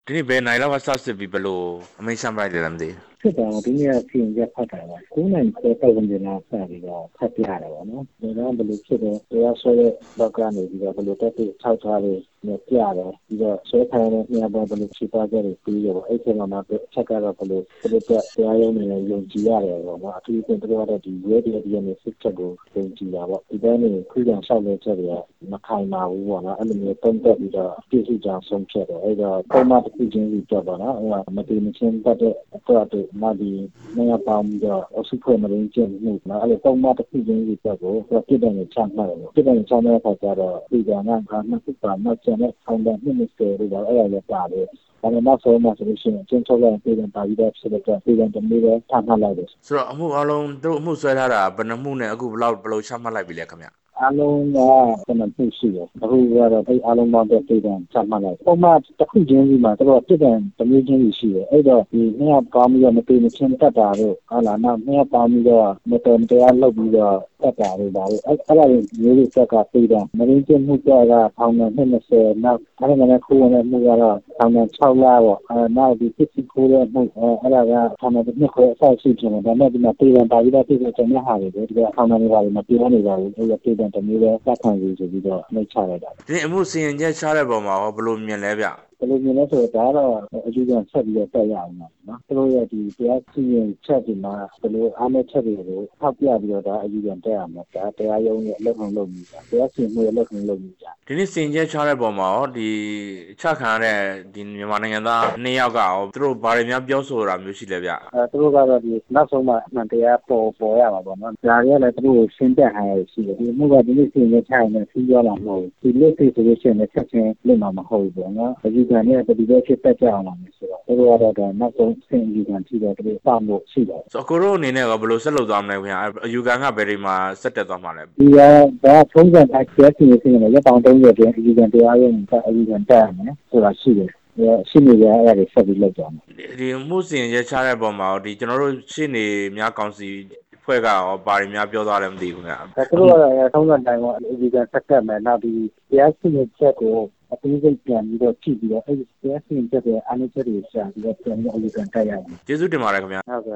ဒီနေ့ဘယ်နိုင်တော့ကစစစ်ပြီးဘလို့အမိန့်ချမှတ်လိုက်တယ်လားမသိဖြစ်တာဒီနေ့ကပြင်ပြဖတ်တာပါ9နိုင်ခွဲပတ်ဝန်းကျင်လောက်စပြီးတော့ဖတ်ပြရတယ်ပေါ့နော်ဒါကြောင့်ဘယ်လိုဖြစ်တယ်တရားဆွဲတဲ့ဘက်ကနေပြီးတော့ဘယ်လိုတက်တဲ့ထောက်ထားတွေနဲ့ပြတယ်ပြီးတော့ဆွဲခံရတဲ့နေရာပေါ်ဘယ်လိုခြေသွားကြတယ်ပြီးတော့အဲ့ဒီမှာချက်ကတော့ဘယ်လိုတရားရုံးနေနဲ့ယုံကြည်ရတယ်ပေါ့နော်အထူးသဖြင့်တို့ကတော့ဒီရဲတွေနဲ့စစ်ချက်ကိုယုံကြည်တာပေါ့ဒီတိုင်းနေခုခံလျှောက်လဲချက်တွေကမခိုင်ပါဘူးပေါ့နော်အဲ့လိုမျိုးတုံ့တက်ပြီးတော့ပြည့်စုံကြအောင်ဆုံးဖြတ်တယ်အဲ့တော့ပုံမှန်တစ်ခုချင်းစီတော့ပေါ့နော်ဟိုကမတည်မချင်းပတ်တဲ့အတွက်နောက်ဒီနေရာပေါင်းပြီးတော့အစုဖွဲ့မရင်းကျင်းမှုနော်အဲ့လိုပုံမှန်တစ်ခုချင်းစီတော့ကိုပြစ်တယ်နဲ့ချမှတ်တယ်ပြစ်တယ်နဲ့ချမှတ်တဲ့အခါကျတော့ဒီကနေ့ကနှစ်ခုပါနောက်ကျန်တဲ့အောင်တဲ့နှစ်20လို့တော့အဲ့ဒါလည်းပါတယ်ဒါပေမဲ့နောက်ဆုံးမှဆိုလို့ရှိရင်ကျင်းထုတ်လိုက်ပြည်တယ်ပါပြီးတော့ဖြစ်တဲ့အတွက်ပြည်တယ်တမျိုးပဲချမှတ်လိုက်တယ်ဆိုတော့အမှုအလုံးတို့အမှုဆွဲထားတာဘယ်နှမှုနဲ့အခုဘယ်လောက်ချမှတ်လိုက်ပြီလဲခင်ဗျအားလုံးကကျွန်တော်သိရှိတယ်အခုကတော့အဲ့အားလုံးပေါင်းတဲ့ပြည်တယ်ချမှတ်လိုက်ပုံမှန်တစ်ခုချင်းစီမှာတော့ပြည်တယ်တမျိုးချင်းစီရှိတယ်အဲ့တော့ဒီနှစ်ယောက်ပေါင်းပြီးတော့မပြည်မချင်းတက်တာတို့ဟာလာနောက်နှစ်ယောက်ပေါင်းပြီးတော့မတော်တရားလုပ်ပြီးတော့တက်တာတို့ဒါတွေအဲ့ဒါတွေမျိုးတွေဆက်ကပြည်တယ်မရင်းချင်းမှုကထောင်နဲ့20နောက်အဲ့ဒါနဲ့ခိုးဝင်မှုကတော့ထောင်နဲ့6လပေါ့နောက်ဒီစစ်စစ်ခိုးတဲ့မှုအဲ့ဒါကထောင်နဲ့နှစ်ခွဲအဆောက်ရှိတယ်ဒါပေမဲ့ဒီမှာပြည်တယ်ပါပြီးတော့ပြည်တယ်ကျန်တဲ့ဟာတွေဒီကထောင်နဲ့နေပါလို့မပြောနေပါဘူးအဲ့ဒါပြည်တယ်တမျိုးပဲစက်ခံစီဆိုပြီးတော့နှိပ်ချလိုက်တာဒီအမှုစီရင်ချက်ချတဲ့ပုံမှာဘယ်လိုမြင်လဲဗျဘယ်လိုမြင်လဲဆိုတော့ဒါကတော့အယူခံဆက်ပြီးတော့တက်ရအောင်နော်သူတို့ရဲ့ဒီတရားစီရင်ချက်ဒီမှာဘယ်လိုအားနည်းချက်တွေကိုထောက်ပြပြီးတော့ဒါအယူခံတက်ရမှာဒါတရားရုံးရဲ့အလုပ်ဆောင်လုပ်ပြီးတာတရားစီရင်မှုရဲ့အလုပ်ဆောင်လုပ်ပြီးတာဒီနေ့စီရင်ချက်ချတဲ့ပုံမှာဒီချခံရတဲ့ဒီမြန်မာနိုင်ငံသား2ယောက်ကသူတို့ဘာတွေများပြောဆိုတာမျိုးရှိလဲဗျသူတို့ကတော့ဒီနောက်ဆုံးမှအမှန်တရားပေါ်ရမှာပေါ့နော်ဒါတွေကလည်းသူတို့ရှင်းပြဟန်ရရှိတယ်ဒီမှုကဒီနေ့စီရင်ချက်ချရင်လည်းပြီးရမှာမဟုတ်ဘူးဒီလက်စီဆိုလို့ရှိရင်လည်းချက်ချင်းလုပ်မှာမဟုတ်ဘူးပေါ့နော်အယူခံနဲ့တတိယဖြစ်တက်ကြအောင်လာမယ်ဆိုတော့သူတို့ကတော့နောက်ဆုံးဆင်ယူခံပြီးတော့သူတို့ပတ်ဖို့ရှိတယ်ဆိုတော့ကိုတို့အနေနဲ့ကဘယ်လိုဆက်လုပ်သွားမလဲခင်ဗျာအယူခံကဘယ်တွေမှာဆက်တက်သွားမှာလဲဒီကဒါထုံးစံတိုင်းကျစီရင်နေရက်ပေါင်း30အတွင်းအယူခံတရားရုံးကအယူခံတက်ရမယ်ဆိုတာရှိတယ်ရှိနေကြအဲ့ဒါတွေဆက်ပြီးလုပ်ကြအောင်ဒီမှုစီရင်ချက်ချတဲ့ပုံမှာဒီကျွန်တော်တို့ရှင်းနေများကောင်စီဖွဲ့ကရောဘာတွေများပြောသွားလဲမသိဘူးခင်ဗျာသူတို့ကတော့ထုံးစံတိုင်းကအယူခံဆက်တက်မယ်နောက်ဒီတရားစီရင်ချက်ကိုအသေးစိတ်ပြန်ပြီးတော့ကြည့်ပြီးတော့အဲ့ဒီတရားစီရင်ချက်ရဲ့အားနည်းချက်တွေရှာပြီးတော့ပြန်ပြီးအယူခံတက်ရအောင်ကျေးဇူးတင်ပါတယ်ခင်ဗျာဟုတ်ကဲ့